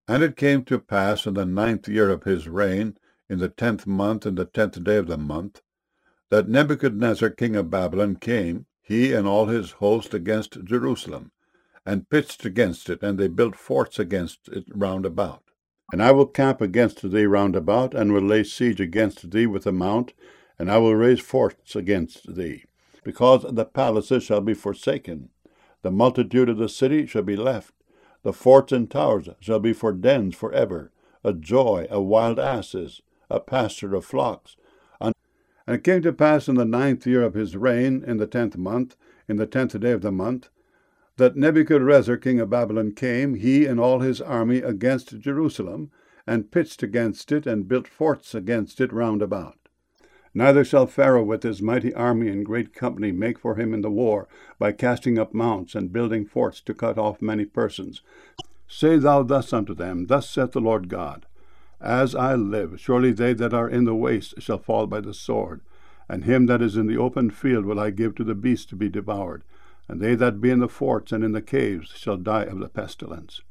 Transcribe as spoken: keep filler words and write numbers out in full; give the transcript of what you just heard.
And it came to pass in the ninth year of his reign, in the tenth month, in the tenth day of the month, that Nebuchadnezzar king of Babylon came, he and all his host, against Jerusalem, and pitched against it, and they built forts against it round about. And I will camp against thee round about, and will lay siege against thee with a mount, and I will raise forts against thee, because the palaces shall be forsaken, the multitude of the city shall be left, the forts and towers shall be for dens for ever, a joy of wild asses, a pasture of flocks. And it came to pass in the ninth year of his reign, in the tenth month, in the tenth day of the month, that Nebuchadnezzar king of Babylon came, he and all his army, against Jerusalem, and pitched against it, and built forts against it round about. Neither shall Pharaoh with his mighty army and great company make for him in the war, by casting up mounts and building forts to cut off many persons. Say thou thus unto them, Thus saith the Lord God, As I live, surely they that are in the waste shall fall by the sword, and him that is in the open field will I give to the beast to be devoured, and they that be in the forts and in the caves shall die of the pestilence.